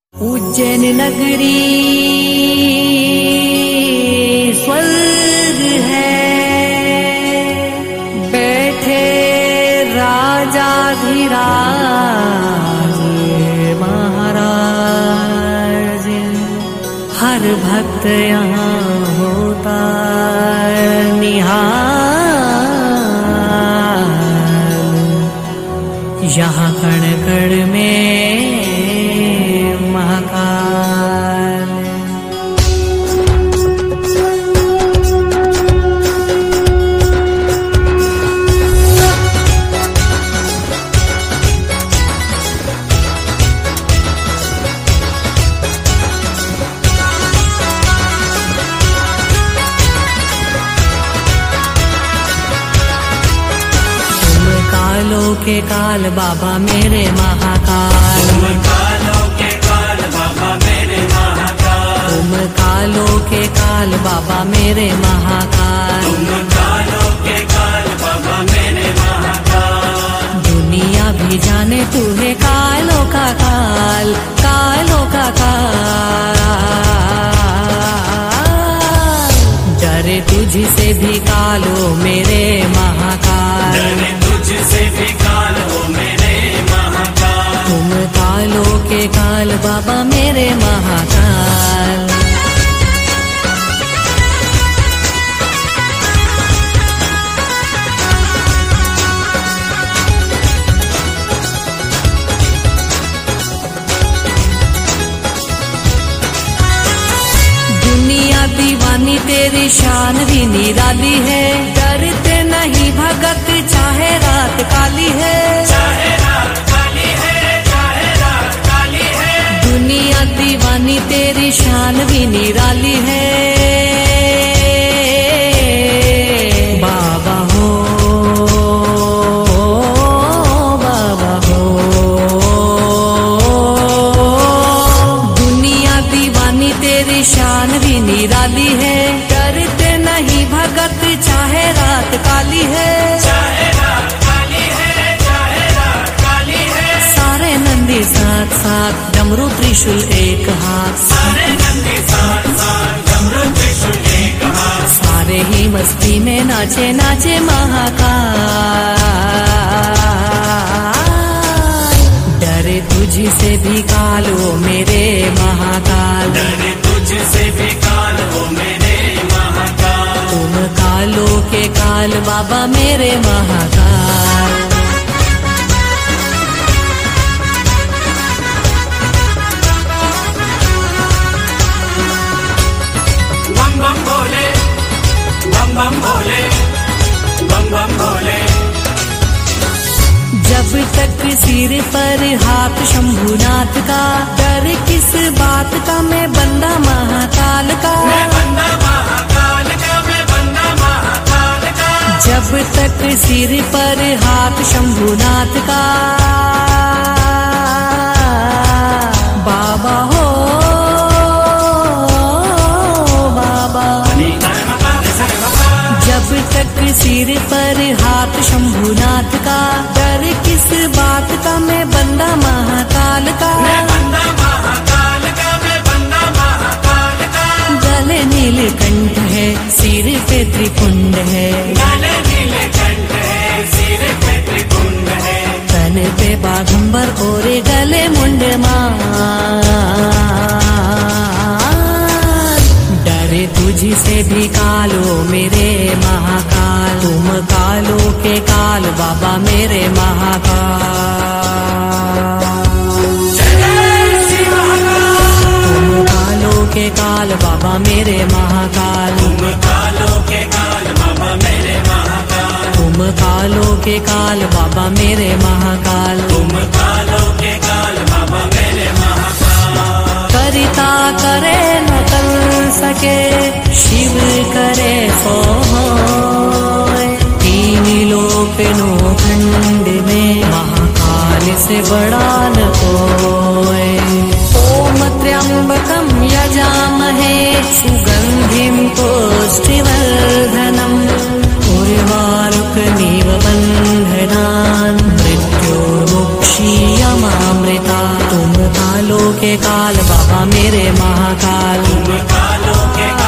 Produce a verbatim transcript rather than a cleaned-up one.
उज्जैन नगरी स्वर्ग है, बैठे राजाधिराज महाराज। हर भक्त यहाँ होता निहाल, यहाँ कण कण में महाकाल। तुम कालों के काल बाबा मेरे महाकाल, तुम कालों के काल बाबा मेरे महाकाल, तुम कालों के काल बाबा मेरे महाकाल। तुम कालों के काल बाबा मेरे महाकाल। दुनिया भी जाने तू है कालों का काल, कालों का काल। डरे तुझसे भी कालो मेरे महाकाल, डरे तुझसे भी काल हो मेरे महाकाल। तुम कालों के काल बाबा मेरे महाकाल। दुनिया दीवानी तेरी शान भी निराली है, डरते नहीं भगत चाहे रात काली है, चाहे रात काली है, चाहे रात काली है। दुनिया दीवानी तेरी शान भी निराली है। बाबा हो बाबा हो, दुनिया दीवानी तेरी शान भी निराली है, डरते नहीं भगत चाहे रात काली है, चाहे रात काली है, चाहे रात काली है। सारे नंदी साथ साथ डमरू त्रिशूल एक हाथ, सारे नंदी साथ साथ डमरू त्रिशूल एक हाथ। सारे ही मस्ती में नाचे नाचे महाकाल। डरे तुझसे भी कालो मेरे महाकाल, डरे तुझसे भी काल हो मेरे महाकाल। तुम कालों के काल बाबा मेरे महाकाल। बम बम भोले, बम बम भोले, बम बम भोले। जब तक सिर पर हाथ शंभुनाथ का, डर किस बात का मैं बंदा महाकाल का, मैं बंदा महाकाल का, मैं बंदा महाकाल का। जब तक सिर पर हाथ शंभुनाथ का। बाबा हो बाबा, जब तक सिर पर हाथ शंभुनाथ का, डर किस बात का मैं बंदा महाकाल का, मैं बंदा महाकाल का, मैं बंदा महाकाल का। गले नीलकंठ है सिर पे त्रिपुंड है, गले नीलकंठ है सिर पे त्रिपुंड है। तन पे बाघंबर और गले मुंड माल। डरे तुझसे भी कालो मेरे महाकाल, तुम कालों के काल बाबा मेरे महाकाल। तुम कालों के काल बाबा मेरे महाकाल, तुम कालों के काल बाबा मेरे महाकाल। तुम कालों के काल बाबा मेरे महाकाल। तुम कालों के काल बाबा मेरे महाकाल। करिता करे न कर सके, शिव करे सो होय। तीन लोक नो खंड में महाकाल से बड़ा न कोय। ओम त्र्यंबकं यजामहे सुगंधिं पुष्टिवर्धनम्, उर्वारुकमिव बन्धनान् मृत्योर्मुक्षीयमामृता। तुम काल कालों के काल बाबा मेरे महाकाल। तुम कालों के